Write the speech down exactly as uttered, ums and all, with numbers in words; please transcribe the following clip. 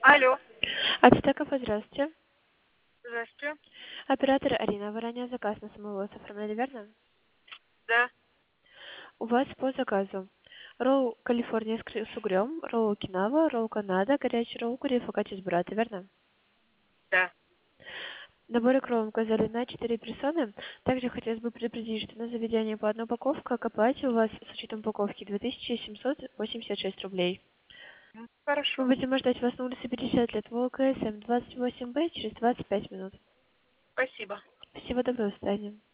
Алло. Ацтеков, здравствуйте. Здравствуйте. Оператор Арина, вы ранее заказ на самовывоз оформляли, верно? Да. У вас по заказу ролл Калифорния с кры- с угрём, ролл Окинава, ролл Канада, горячий ролл кури фокаччи с буррата, верно? Да. Наборы кровом указали на четыре персоны. Также хотелось бы предупредить, что на заведение по одной упаковке к оплате у вас с учетом упаковки две тысячи семьсот восемьдесят шесть рублей. М, Мы Хорошо. будем ждать вас на улице пятьдесят лет ВЛКСМ двадцать восемь Б через двадцать пять минут. Спасибо. Всего доброго, до свидания.